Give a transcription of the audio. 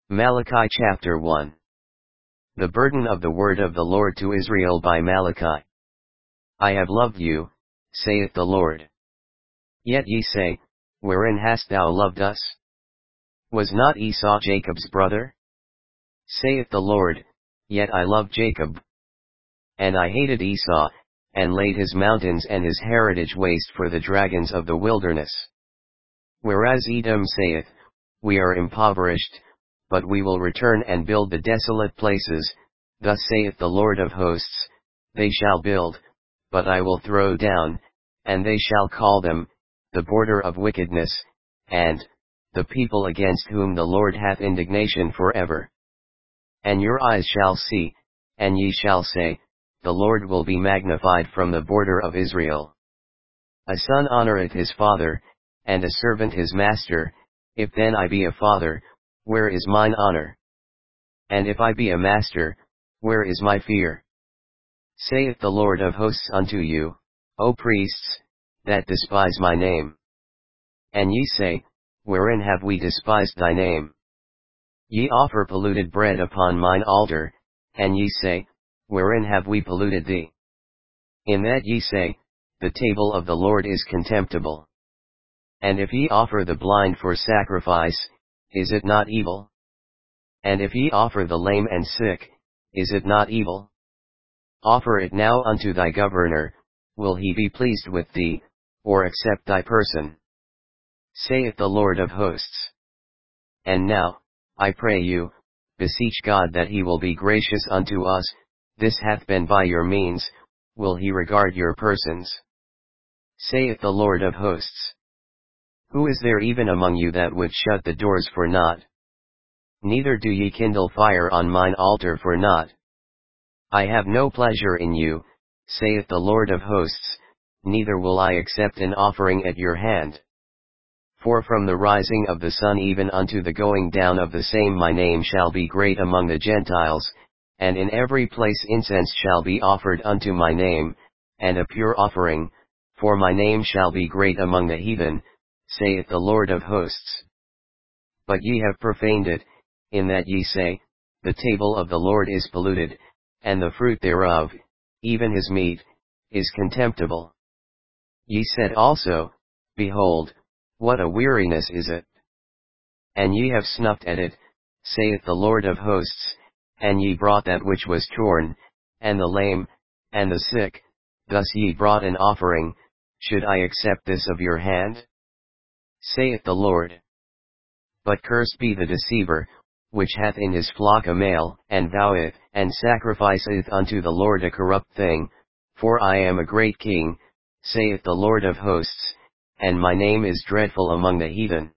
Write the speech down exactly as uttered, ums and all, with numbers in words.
Malachi chapter one. The burden of the word of the Lord to Israel by Malachi. I have loved you, saith the Lord. Yet ye say, wherein hast thou loved us? Was not Esau Jacob's brother? Saith the Lord, yet I loved Jacob. And I hated Esau, and laid his mountains and his heritage waste for the dragons of the wilderness. Whereas Edom saith, we are impoverished, but we will return and build the desolate places, thus saith the Lord of hosts, they shall build, but I will throw down, and they shall call them, the border of wickedness, and, the people against whom the Lord hath indignation forever. And your eyes shall see, and ye shall say, the Lord will be magnified from the border of Israel. A son honoureth his father, and a servant his master. If then I be a father, where is mine honor? And if I be a master, where is my fear? Saith the Lord of hosts unto you, O priests, that despise my name. And ye say, wherein have we despised thy name? Ye offer polluted bread upon mine altar, and ye say, wherein have we polluted thee? In that ye say, the table of the Lord is contemptible. And if ye offer the blind for sacrifice, is it not evil? And if ye offer the lame and sick, is it not evil? Offer it now unto thy governor, will he be pleased with thee, or accept thy person? Saith the Lord of hosts. And now, I pray you, beseech God that he will be gracious unto us, this hath been by your means, will he regard your persons? Saith the Lord of hosts. Who is there even among you that would shut the doors for naught? Neither do ye kindle fire on mine altar for naught. I have no pleasure in you, saith the Lord of hosts, neither will I accept an offering at your hand. For from the rising of the sun even unto the going down of the same my name shall be great among the Gentiles, and in every place incense shall be offered unto my name, and a pure offering, for my name shall be great among the heathen, saith the Lord of hosts. But ye have profaned it, in that ye say, the table of the Lord is polluted, and the fruit thereof, even his meat, is contemptible. Ye said also, behold, what a weariness is it! And ye have snuffed at it, saith the Lord of hosts, and ye brought that which was torn, and the lame, and the sick, thus ye brought an offering. Should I accept this of your hand? Saith the Lord. But cursed be the deceiver, which hath in his flock a male, and voweth, and sacrificeth unto the Lord a corrupt thing, for I am a great king, saith the Lord of hosts, and my name is dreadful among the heathen.